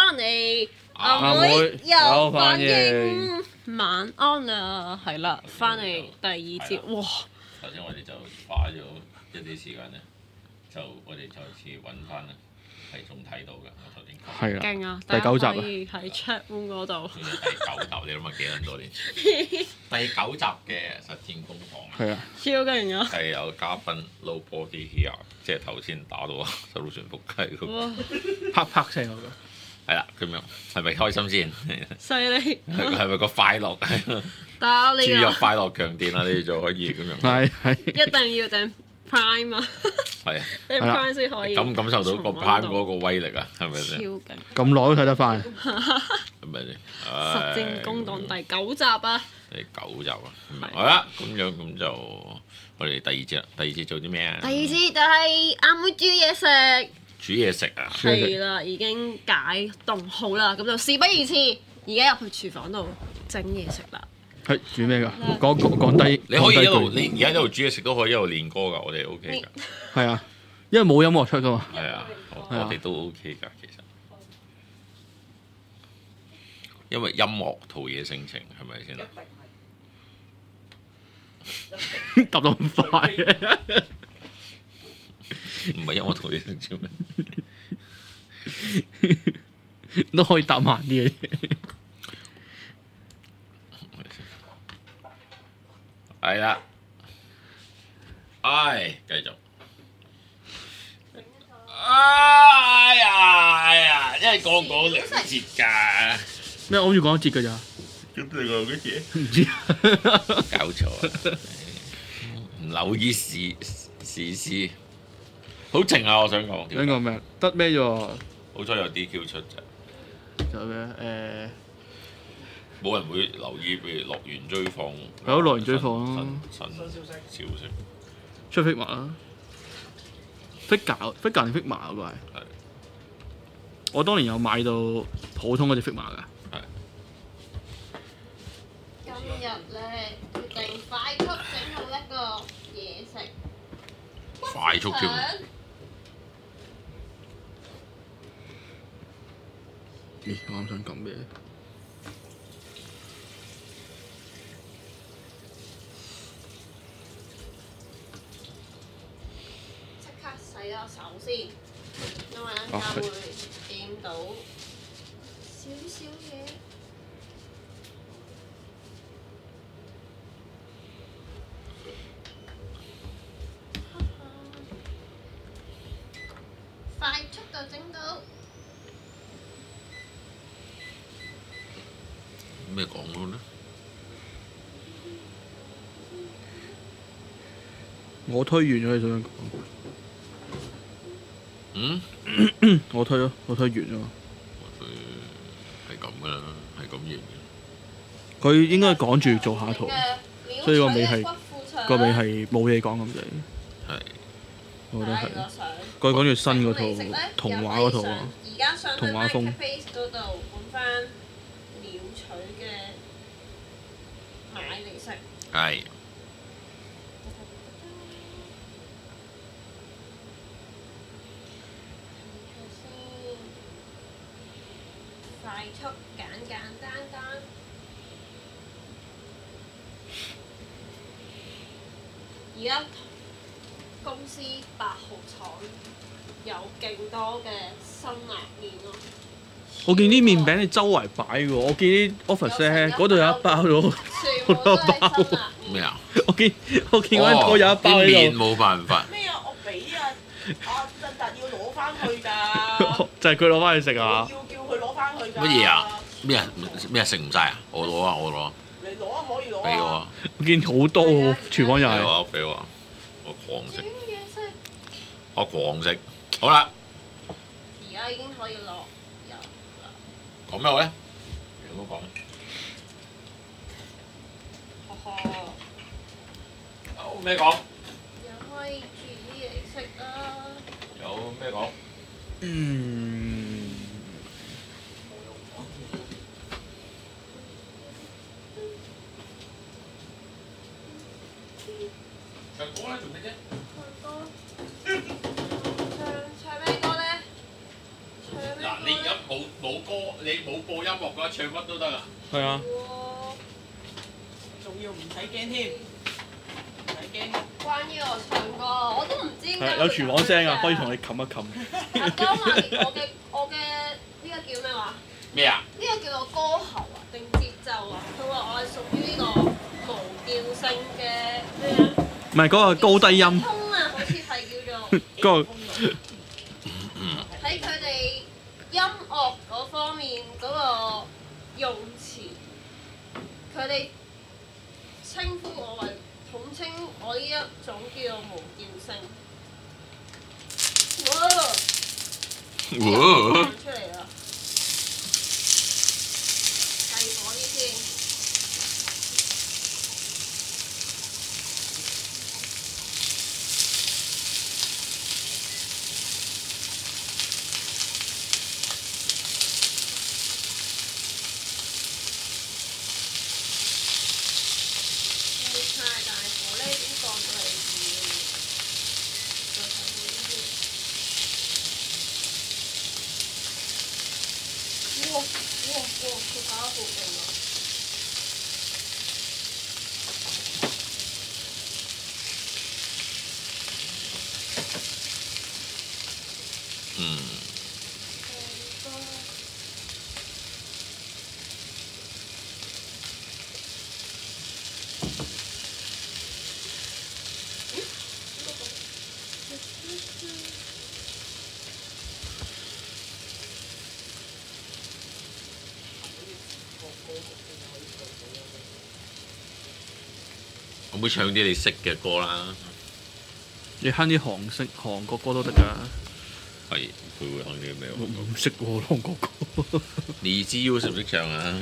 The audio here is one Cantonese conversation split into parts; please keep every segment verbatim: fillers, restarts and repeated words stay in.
翻嚟， 阿阿妹妹有有反反應，晚安啦，係啦，翻嚟第二節，哇！ 頭先我哋就花咗一啲時間咧，就我哋再次揾翻啦，係仲睇到嘅。我頭先講係啦， 勁啊！ 第九集啊大家可以喺 chat room 嗰度， 仲有第九集，你諗下幾撚多年？第九集嘅實戰工房係啊， 超勁啊！ 係有嘉賓 Nobody Here，即係頭先打到手到船仆街嗰個。 哇， 啪啪聲嗰個。 係啦，咁樣係咪開心先？ 犀利！ 係係咪個快樂？ 但係注入我呢快樂強電啦，你哋就可以咁樣。 係係。 個一定要訂 Prime 啊！ 係啊， 你 Prime 先可以感唔感受到個重溫 Prime 到嗰個威力啊？係咪超先？ 勁！ 咁耐都睇得翻。 係咪先？ 實戰攻黨第九集啊！ 第九集啊，咁樣係好啦，咁樣咁就我哋第二節啦。第二節做啲咩啊？ 第二節就係阿妹煮嘢食。 煮嘢食啊！ 煮嘢食係啦，已經解凍好啦，咁就事不宜遲，而家入去廚房度整嘢食啦。 係煮咩㗎？講講講低。 你可以一路講低句你而家一路煮嘢食都可以一路練歌㗎，我哋 O K 㗎。 係啊，因為冇音樂出㗎嘛。 係啊，我係啊我哋都 O K 㗎，其實。因為音樂陶冶性情，係咪先啊？ 答到咁快嘅。 唔係音樂陶冶性情咩？ 都可以答慢啲嘅。 係啦，唉，繼續。哎呀哎呀，因為個個兩節㗎。 咩？我諗住講一節㗎咋？ 咁你講乜嘢？ 唔知。 搞錯啊！唔留意時時事，好靜啊！我想講。 呢個咩？得咩啫喎？ 好彩有 D Q 出啫， 就咩？誒， 冇人會留意，譬如樂園追放。 係咯樂園追放咯新新消息。消息出 figma 啦。figma figma 定 figma 嗰個係？ 係我當年有買到普通嗰隻 figma 㗎。 係。 今日咧決定快速整好一個嘢食， 快速添。 咦？我啱想講咩？ 即刻洗咗手先，因為陣間會見到少少嘢。快速就整到， 咩講咯咧？ 我推完咗，你想唔想講？ 嗯？ 我推咯，我推完咗。 佢係咁噶啦，係咁型嘅。 佢應該趕住做下圖，所以個尾係個尾係冇嘢講咁滯。 係。 我覺得係。佢趕住新嗰套童話嗰套啊， 而家上童話風 Face 嗰度揾翻鳥取嘅買嚟食。 係。 快速簡簡單單。而家公司八號廠有勁多嘅辛辣麵咯。 我見啲麵餅你周圍擺嘅喎，我見啲 office 咧嗰度有一包咗好全部都多包。 係辛辣麵。 咩啊？ 我見我見嗰我有一包啲麵喺度， 冇辦法。 咩啊？我俾啊！阿振達要攞翻去㗎， 就係佢攞翻去食要啊！ 叫佢攞翻去㗎。 乜嘢啊？咩啊？咩啊？食唔晒啊？我攞啊！我攞， 你攞啊，可以攞俾我啊。 啊！ 我見好多喎，廚房又係。 俾我啊！俾我啊！我狂食整，嘢食， 我狂食。好啦， 而家已經可以落油啦。 講咩好咧？你唔好講。 呵呵， 有咩講？ 又可以煮嘢食啦。 有咩講？ 嗯。 唱歌咧做咩啫？ 唱歌，唱唱咩歌咧？唱咩嗱， 歌你而家冇冇歌，你冇播音樂嘅話，唱乜都得啊！ 係啊， 仲要唔使驚添，唔使驚。 關於我唱歌，我都唔知點解係有廚房聲啊，可以同你冚一冚。 阿江話我嘅我嘅呢個叫咩話？ 咩啊？ 呢個叫做歌喉啊定節奏啊？佢話我係屬於呢個無調性嘅咩啊？ 唔係嗰個高低音。 通啊，好似係叫做嗰個喺佢哋音樂嗰方面嗰個用詞，佢哋稱呼我為統稱我呢一種叫做無調性。哇！ 哇！ 出嚟啦！細火啲先。太大火咧，點降到嚟二？再睇呢啲。哇哇哇！佢搞得好勁啊！ 嗯。可唔可以唱啲你識嘅歌啦？ 你哼啲韓式韓國歌都得㗎。 係，佢會唱啲咩？ 我唔識喎韓國歌。 你知 U 識唔識唱啊？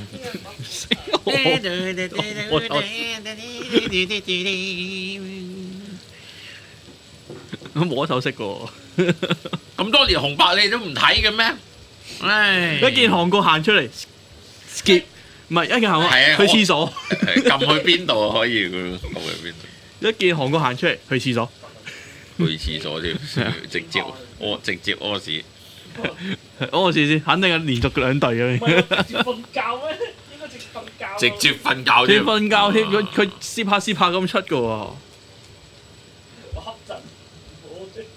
我冇一首識嘅喎。 咁多年紅白你都唔睇嘅咩？唉！ 一見韓國行出嚟 skip，唔係一見韓國係啊去廁所。 撳去邊度可以佢撳去邊度？ 一見韓國行出嚟去廁所。 去廁所添，直接屙直接屙屎。 屙屎先，肯定係連續兩隊嘅。 唔係直接瞓覺咩？應該直接瞓覺。 直接瞓覺添。 直接瞓覺添，佢佢攝下攝下咁出嘅喎。 我瞌陣，我啫。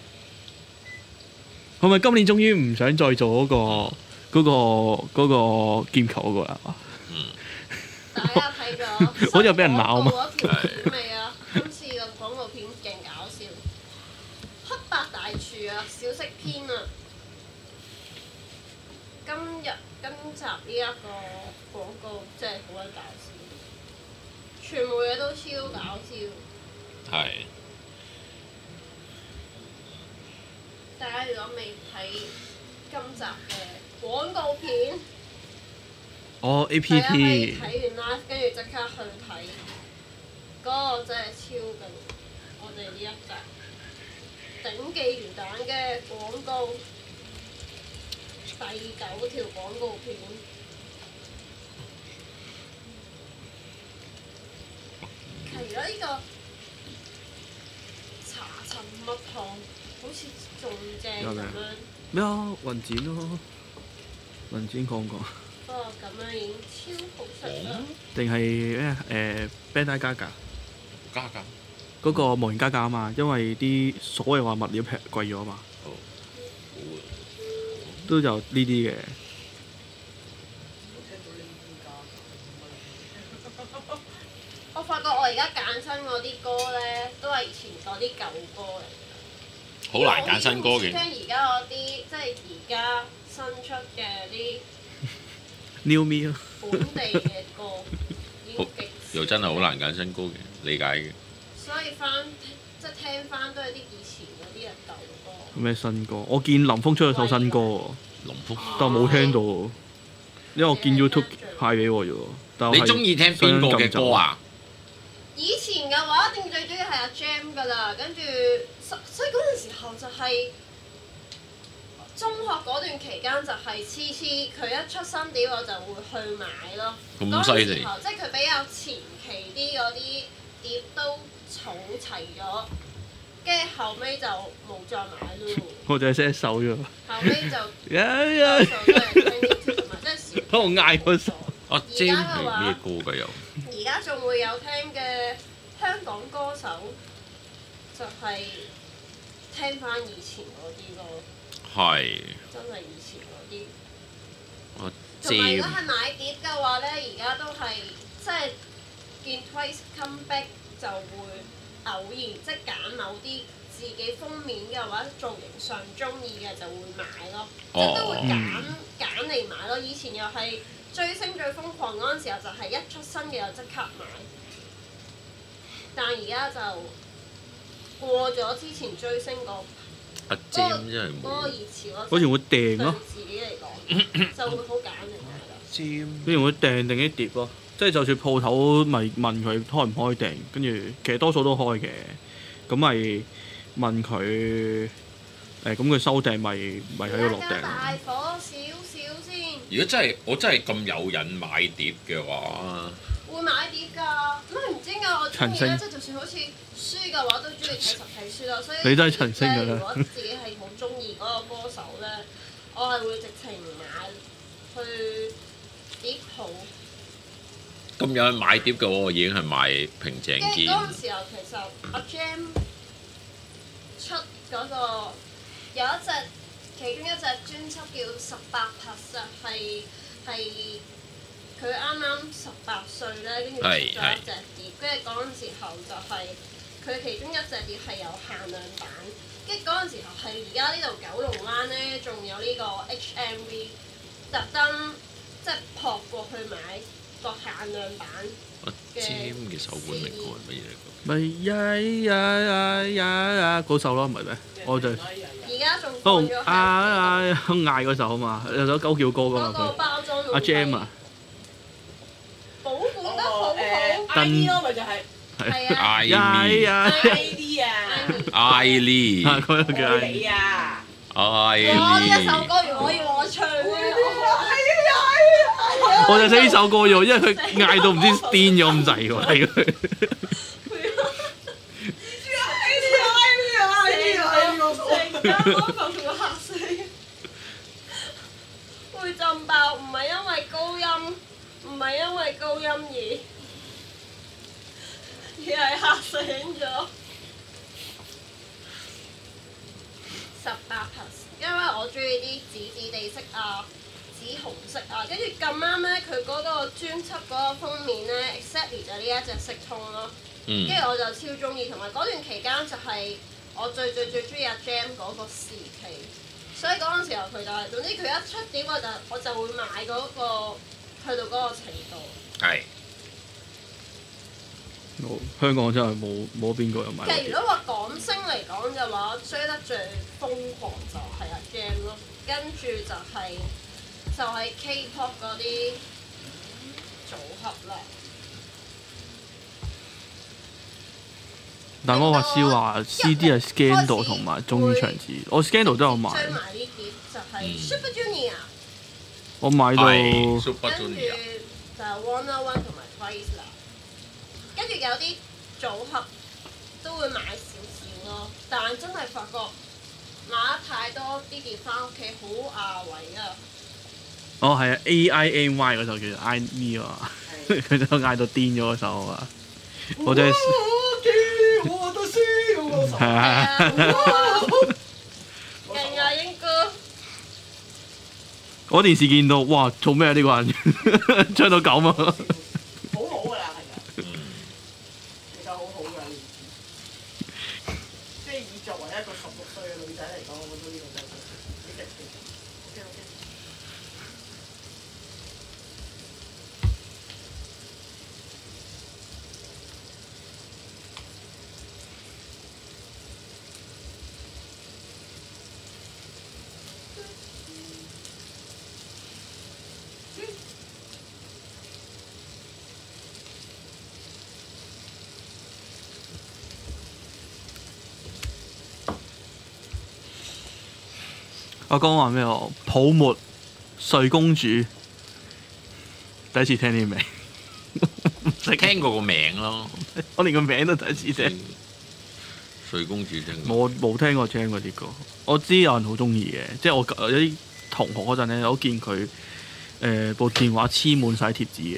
係咪今年終於唔想再做嗰、個嗰、個嗰、個劍球嗰個啦？ 大家睇咗好似有俾人鬧啊嘛嗰條片未啊？今次個廣告片勁搞笑，黑白大廚啊，小食篇啊。今日今集呢一個廣告真係好鬼搞笑，全部嘢都超搞笑。 係。 大家如果未睇今集嘅廣告片， 哦 A 大家可 P 以 P 睇完啦，跟住即刻去睇，嗰、個真係超勁！我哋呢一集頂記魚蛋嘅廣告，第九條廣告片。係啦，呢個茶陳蜜糖好似仲正咁樣。 咩啊？雲展咯，雲展講過。 不過咁樣已經超好食啦。 定係咩誒 Bandai Gaga 加價。 嗰個無形加價啊嘛，因為啲所謂話物料平貴咗啊嘛， 好。好都有呢啲嘅。 我發覺我而家揀親嗰啲歌咧，都係以前嗰啲舊歌嚟㗎。 好難揀新歌嘅。 聽而家嗰啲，即係而家新出嘅啲 New Me 咯。 本地嘅歌，已經極少又真係好難揀新歌嘅，理解嘅。 所以翻即係聽翻都係啲以前嗰啲嘅舊歌。 咩新歌？我見林峰出咗首新歌喎， 林峰。 但我冇聽到喎，因為我見 YouTube 派俾我啫喎。但我係你中意聽邊個嘅歌啊？ 以前嘅話，一定最中意係阿 Jam 㗎啦，跟住所所以嗰陣時候就係、中學嗰段期間就係次次佢一出新碟我就會去買咯。 咁犀利！ 嗰陣時候即係佢比較前期啲嗰啲碟都儲齊咗， 跟住後尾就冇再買咯。 我就係識一首啫喎。 後尾就呀呀！ 多數都係聽 YouTube 同埋即係少。 喺度嗌嗰首。 阿 Jam 係咩歌㗎又？ 而家仲會有聽嘅香港歌手，就係聽翻以前嗰啲咯。 係。 真係以前嗰啲。 阿同埋如果 Jam 係買碟嘅話咧，而家都係即係見 Twice come back 就會偶然即係揀某啲自己封面嘅或者造型上中意嘅就會買咯，即係都會揀揀嚟買咯。以前又係追星最瘋狂嗰陣時候，就係一出新嘅就即刻買，但而家就過咗之前追星個阿 Jam 真係嗰個冇。 熱潮咯。 好似會訂咯。 對自己嚟講就會好揀嚟買啦。 Jam 你仲會訂定啲碟咯，即係就算鋪頭咪問佢開唔開訂，跟住其實多數都開嘅，咁咪問佢誒，咁佢收訂咪咪喺度落訂。 大火少少先。 如果真係我真係咁有癮買碟嘅話， 會買碟㗎，咁係唔知點解我中意咧， 陳星即係就算好似書嘅話，都中意睇實體書咯。所以你都係陳星㗎啦咧如果自己係好中意嗰個歌手咧，我係會直情買去碟鋪。 咁有人買碟嘅話，我已經係買平井跟住堅。 嗰陣時候，其實阿 Jam 出嗰個有一隻其中一隻專輯叫《十八 Plus》，係係佢啱啱十八歲咧，跟住出咗一隻碟，跟住嗰陣時候就係佢其中一隻碟係有限量版，跟住嗰陣時候係而家呢度九龍灣咧，仲有呢個 H M V 特登即係撲過去買個限量版。 阿 Jam 嘅首本名歌係乜嘢嚟㗎？ 咪呀呀呀呀呀嗰首咯，唔係咩？我就而家仲哦放咗啊啊嗌嗰首啊嘛，有首狗叫歌噶嗰個嘛佢。 包裝阿 Jam 啊， 保管得好好。 誒 I D 咯，咪就係係啊艾呀莉， 呀 I D 啊， 艾莉， 啊嗰個叫愛你啊！ 艾哇！呢一首莉。 歌如果要我唱咧， 我就寫呢首歌啫，因為佢嗌到唔知癲咗咁滯喎，係佢。 成間屋就會嚇死，會震爆，唔係因為高音，唔係因為高音而而係嚇醒咗。十八 plus，因為我中意啲紫紫地色啊、紫紅色啊，跟住咁啱咧，佢嗰個專輯嗰個封面咧 ，exactly 就呢一隻色通咯。 嗯。 跟住我就超中意，同埋嗰段期間就係我最最最中意阿 Jam 嗰個時期，所以嗰陣時候佢就係、總之佢一出碟我就我就會買嗰、個去到嗰個程度。 係。 冇香港真係冇冇邊個有買過碟。 其實如果話港星嚟講嘅話，追得最瘋狂就係阿 Jam 咯，跟住就係、就係、K-pop 嗰啲組合啦。 但我話笑話 C D 係 Scandal 同埋中意長子，我 Scandal 都有買。 追埋呢碟就係 Super Junior， 我買到係 Super 跟住 Junior。 就 One Oh One 同埋 Twice 啦。跟住有啲組合都會買少少咯，但係真係發覺買得太多啲碟翻屋企好壓位啊！ 哦係啊 A I N Y 嗰首叫做 I Me 啊，佢就嗌到癲咗嗰首啊，我真係我都輸嗰首。 係啊， 勁啊英哥！ 我電視見到哇做咩啊呢個人唱到咁啊！ 好好㗎啦，係啊， 嗯。 其實好好㗎呢件事。即係以作為一個十六歲嘅女仔嚟講，我覺得呢個真係幾值嘅。OK OK。 我講話咩喎？泡沫睡公主，第一次聽呢個名，唔識聽過個名咯。 我連個名都第一次聽。 睡公主精。 我冇聽過 Jam 嗰啲歌，我知有人好中意嘅，即係我有啲同學嗰陣咧，我見佢誒部電話黐滿晒貼紙嘅。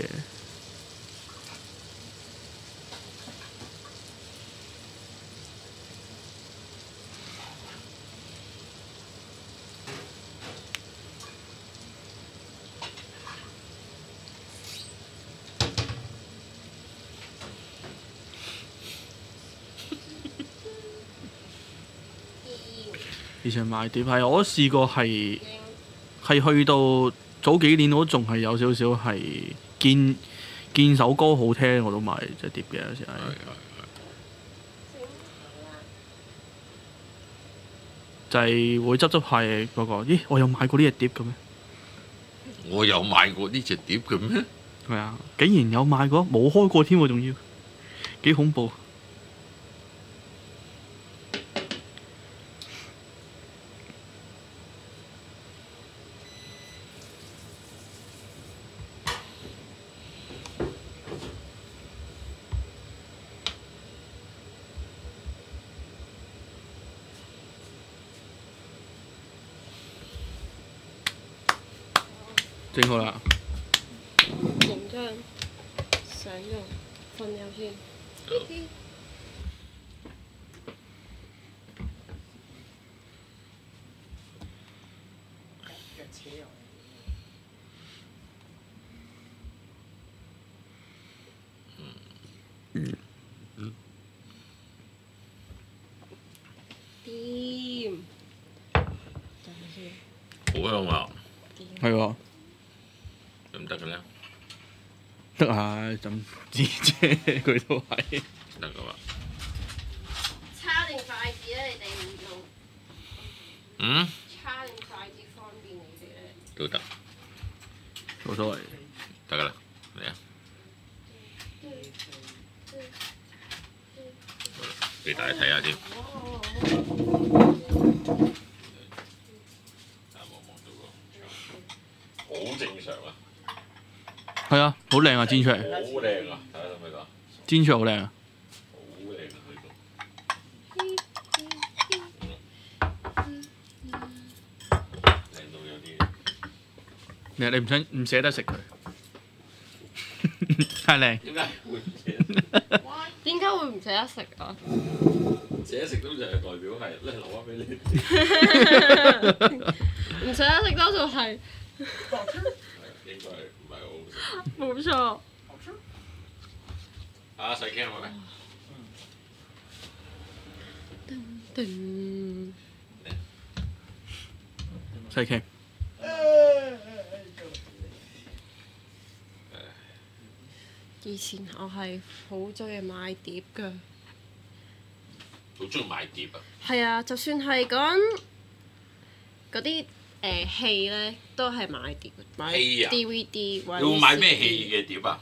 以前買碟係我都試過係係去到早幾年我都仲係有少少係見見首歌好聽我都買隻碟嘅有時係。就係會執執下嗰、嗰個，咦？我有買過呢隻碟嘅咩？ 我有買過呢隻碟嘅咩？ 係啊，竟然有買過，冇開過添喎，仲要幾恐怖。整好啦。 影張相用瞓覺先。 腳扯落掂。等陣先。 好香啊！ 係喎。 得唔得嘅咧？ 得啊，咁知啫，佢都係。 得嘅嘛。 叉定筷子咧？你哋唔用。 嗯？ 叉定筷子方便你哋咧？ 都得， 冇所謂。 得㗎啦，嚟啊！俾大家睇下先。好正常啊！ 係啊，好靚啊，煎出嚟。 好靚啊！睇下得唔得㗎？ 煎出嚟好靚啊！ 好靚啊！靚到有啲。 你你唔想唔捨得食佢？太靚。 點解會唔捨得？ 點解會唔捨得食啊？ 捨得食都就係代表係咧留翻俾你。 唔捨得食多數係。 應該係唔係好好食？ 冇錯。 啊，細 cam 係咪？ 叮。 細 K。 以前我係好中意買碟㗎。 好中意買碟啊！ 係啊，就算係講嗰啲誒戲咧，都係買碟，買戲啊 D V D 或者你會買咩 C D 戲嘅碟啊？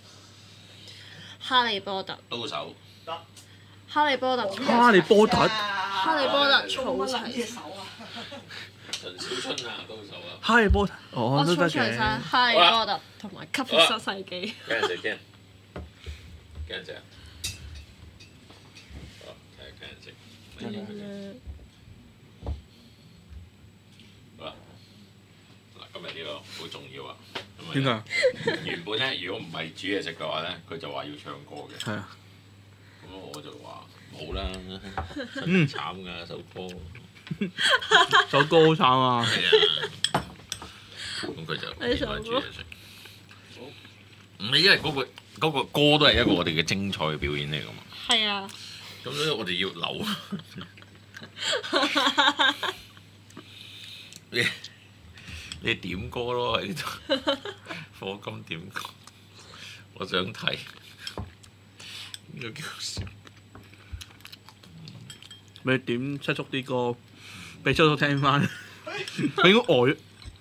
哈利波特。 刀手。 哈利波特。 哈利波特。 哈利波特儲乜撚嘢齊。 手啊！ 陳小春啊，刀手啊。 哈利波特。哦， 我儲都得齊晒嘅。 哈利波特同埋吸血新世紀。 幾人食先？幾人食啊？好，睇下幾人食。你影佢先。好啦，嗱，今日呢個好重要啊！ 點解？ 原本咧，如果唔係煮嘢食嘅話咧，佢就話要唱歌嘅。 係啊。 咁我就話冇啦，真係慘㗎首歌。 首歌好慘啊！ 係啊。咁佢就唔應該煮嘢食。唔係因為嗰個嗰個歌都係一個我哋嘅精彩嘅表演嚟㗎嘛。 係啊。 咁所以我哋要留。你你點歌咯喺呢度，課金點歌，我想睇。呢個叫笑。 咪點七叔啲歌，俾七叔聽翻，佢應該呆。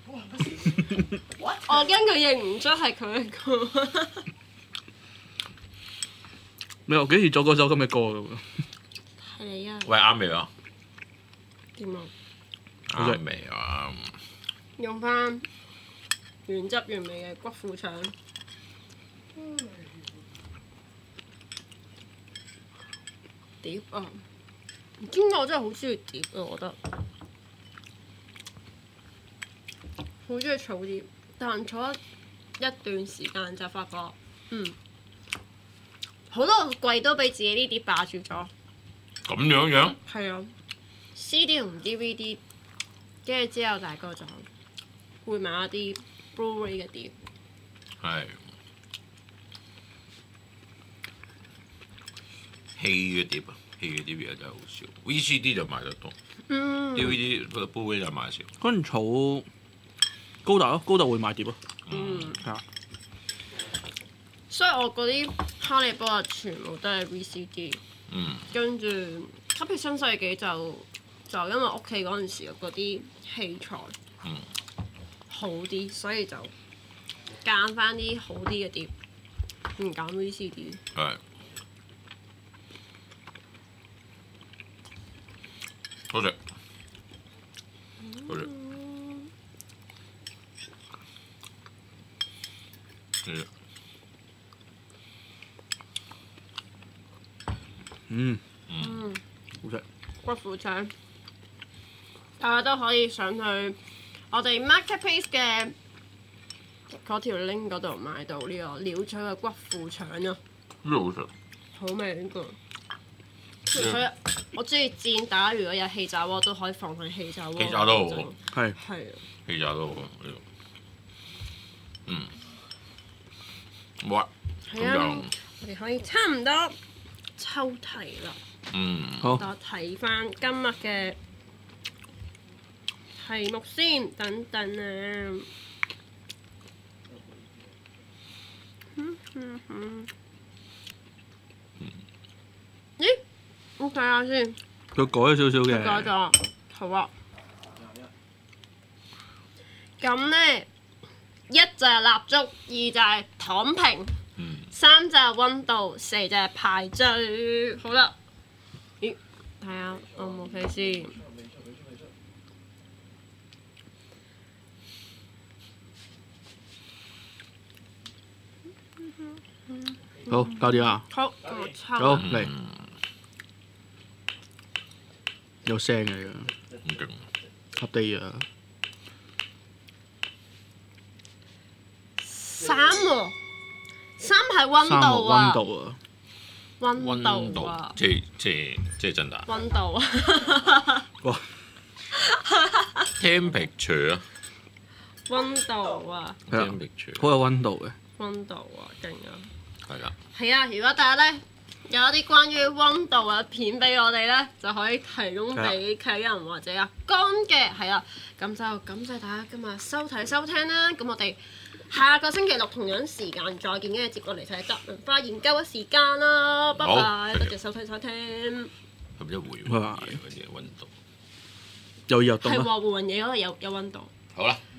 我驚佢認唔出係佢嘅歌。 你又幾時做嗰首咁嘅歌㗎？ 係你啊！ 喂，啱未啊？ 點啊？ 啱未啊？ 用翻原汁原味嘅骨腐腸。碟啊！ 唔知點解我真係好中意碟啊！我覺得好中意儲碟，但儲一段時間就發覺，嗯，好多個櫃都俾自己啲碟霸住咗。 咁樣樣， 係啊，C D 同 D V D， 跟住之後大個咗，會買一啲 Blu-ray 嘅碟。 係戲嘅碟啊，戲嘅碟而家真係好少。V C D 就買得多嗯。 ，D V D 個 Blu-ray 就買少。 嗰陣儲高達咯，高達會買碟咯， 嗯。 係啊。 所以我嗰啲哈利波特全部都係 V C D。 嗯。 跟住吸血新世紀就就因為屋企嗰陣時嗰啲器材嗯好啲，所以就揀翻啲好啲嘅碟，唔揀 V C D。 係。好食，好食。係。 嗯， 嗯， 好食。 骨腐腸，大家都可以上去我哋 Marketplace 嘅嗰條 link 嗰度買到呢個鳥取嘅骨腐腸啊！ 呢個好食。 好味呢個。佢我中意煎，大家如果有氣炸鍋都可以放喺氣炸鍋。 氣炸都好。 係。 係啊。 氣炸都好呢個。嗯。好啊。 係啊，我哋可以差唔多抽題啦。 嗯。 好。 我睇翻今日嘅題目先，等等啊。嗯嗯嗯。咦？我睇下先。 佢改咗少少嘅。 改咗，好啊。咁咧，一就係蠟燭，二就係躺平， 嗯。 三就係温度，四就係排序。好啦。咦？睇下我冇睇先。 好，搞掂啦。 好，咁我抽。 好嚟，有聲嘅㗎， 唔勁。 合地啊！ 三喎，三係温三度啊。 温度啊。 温温度度啊。 即係即係即係真㗎。 温度啊。 哇！ temperature 啊。 温度啊。 係啊 temperature。 好有温度嘅。 温度啊，勁啊！ 係啦。 係啊，如果大家咧有一啲關於温度嘅片俾我哋咧，就可以提供俾契人或者阿乾嘅，係啦。咁就感謝大家今日收睇收聽啦。咁我哋下個星期六同樣時間再見，跟住接過嚟就係文化研究嘅時間啦。拜拜，多謝收睇收聽。 係咪一回拜拜嗰啲温度？ 有熱度係啊！ 喎，換嘢嗰度有有温度。 好啦。